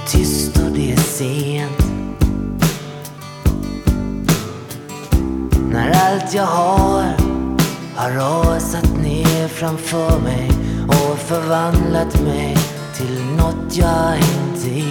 tyst och det är sent. När allt jag har rasat ner framför mig och förvandlat mig till något jag inte är.